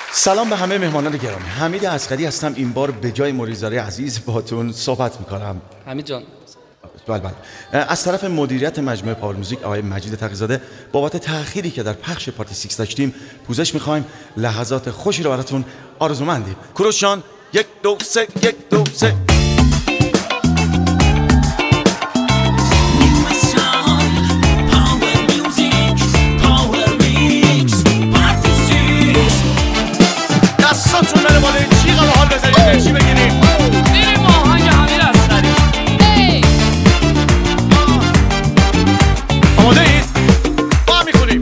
سلام به همه مهمانان گرامی. حمید اصغری هستم. این بار به جای مریزاره عزیز باهاتون صحبت میکنم. حمید جان. بله. از طرف مدیریت مجموعه پاور موزیک آقای مجید تقی‌زاده بابت تأخیری که در پخش پارتی 6 داشتیم پوزش میخوایم. لحظات خوشی رو براتون آرزومندیم. کوروش جان 1 2 3 1 2 3. دستاتون بره بالای جیغ رو حال بزنید انرژی بگیریم. بریم آهنگ حمید اصغری. آماده اید؟ با هم میخونیم.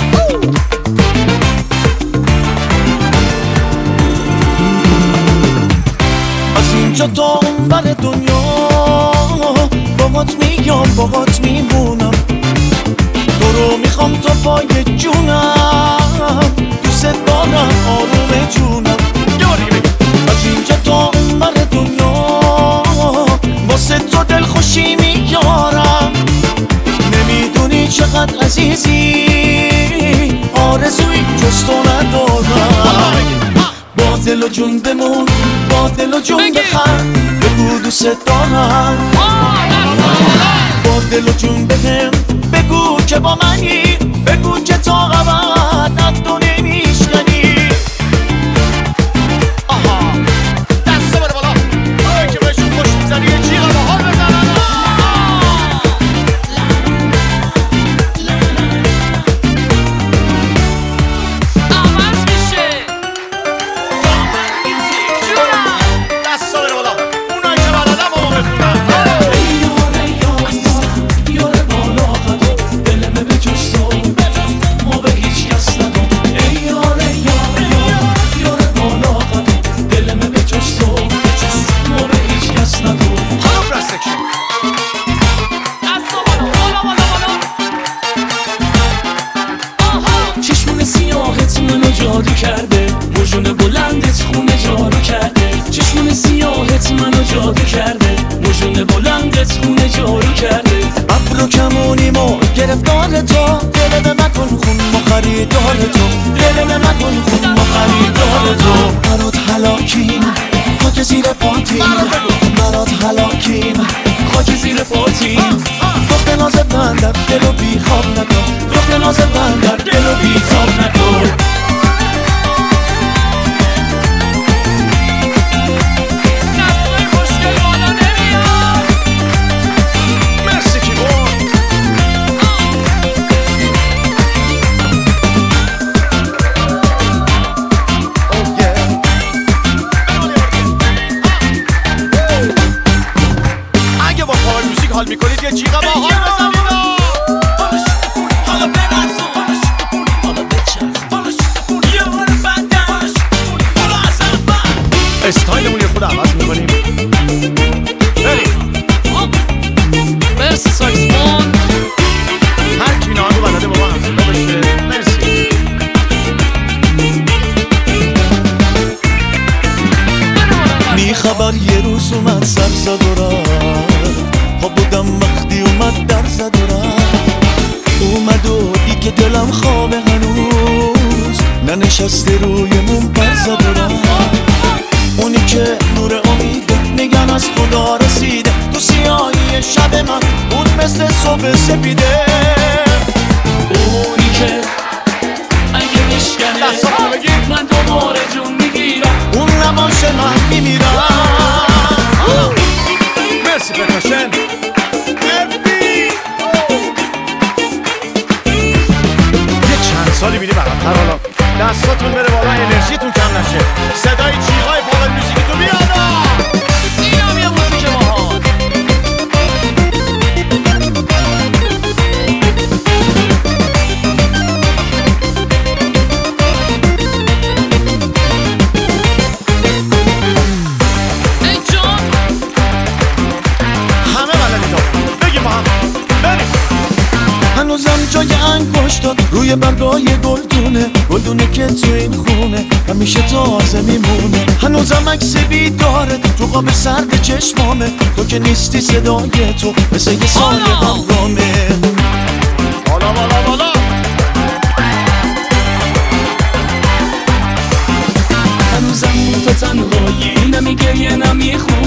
از اینجا تا اون بر دنیا باهات میام باهات میمونم، تو رو میخوام تا پای جونم، دوست دارم آروم جونم. از اینجا تا اون بر دنیا واسه تو دل خوشی میارم، نمیدونی چقدر عزیزی، آرزوی جز تو ندارم. با دل و جون بمون، با دل و جون بخند، بگو دوست دارم. با دل و جون بهم بگو که با منی، بگو که تا ابد از تو نمیشکنی. آها دسته بره بالا. آره که بهشون خوش میزنی یه جیغ رو حال بزنن. عوض میشه. دسته بره بالا. اونایی که بلدن با ما بخونن. چشمون سیاهت منو جادو کرده، موجون بلندت خونه جارو کرده. چشمون سیاهت منو جادو کرده، موجون بلندت خونه جارو کرده. ابرو کمونیمو گرفتار تو، دل به مکن خون ما خریدار تو، دل به مکن خون ما خریدار تو. برات هلاکیم خاک زیر پاتیم، برات هلاکیم خاک زیر پاتیم. دخت ناز بندر دلو بی خواب نکن، دخت ناز بندر دلو بی خواب نکن. دستای خوشگل بالا نمیاد. مرسی کیبورد. اگه با پاور موزیک حال میکنید یه جیغ با حال بزنید. استایلمون یه خود عوض میکنیم. بریم. مرسی ساکسفون. هر کی ناهنگو بلده با ما همزده بشه. مرسی. بی خبر یه روز اومد سر زد و رفت، ها بودم وقتی اومد در زد و رفت. اومد و دیگه دلم خوابه هنوز، ننشسته روی مون پر زد و رفت. اونی که نور امیده میگن از خدا رسیده، تو سیاهی شب من اون مثل صبح سپیده. اونی که اگه میشکنه من دوباره جون میگیرم، اون نباشه من میمیرم. مرسی پرکاشن. یه چند سالی بیدی براتر حالا دستاتون بره بالا، انرژیتون کم نشه. صدای جیغای پاور موزیکتون بیاد. اینم یه موزیک باحال. ای جان همه بلدید بگیم با هم. بریم. هنوزم جای انگشتات روی برگای گلدونه که تو این خونه همیشه تازه میمونه. هنوزم عکس بیدارت تو قاب سرد چشمامه، تو که نیستی صدای تو مثل یه سال غمرامه. بالا بالا بالا.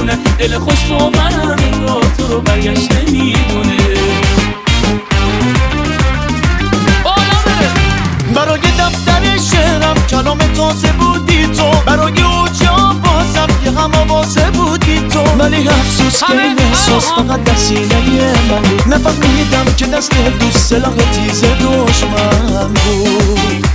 میمونه، دل خوش با منم انگار تو رو برگشته میدونه. برای دفتر شعرم کلام تازه بودی تو، برای اوجا بازم یه غم آوازه بودی تو، ولی افسوس که این احساس فقط در سینه من بود. نفهمیدم که دست دوست سلاح تیز دشمن بود.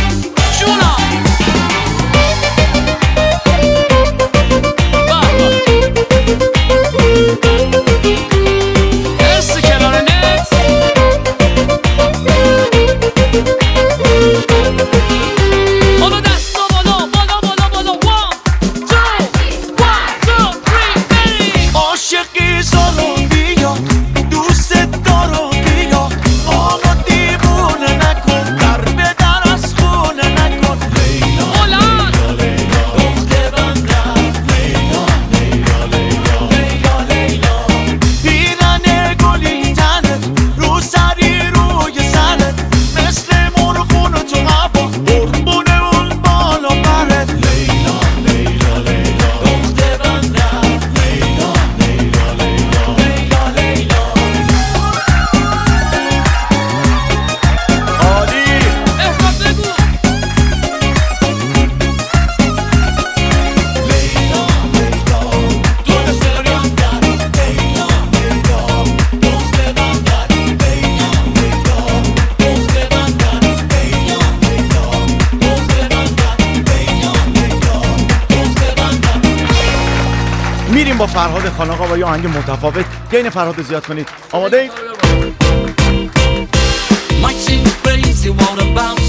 میریم با فرهاد خانقا با یه آهنگ متفاوت. گین فرهاد زیاد کنید. آماده اید؟ Might seem crazy, what about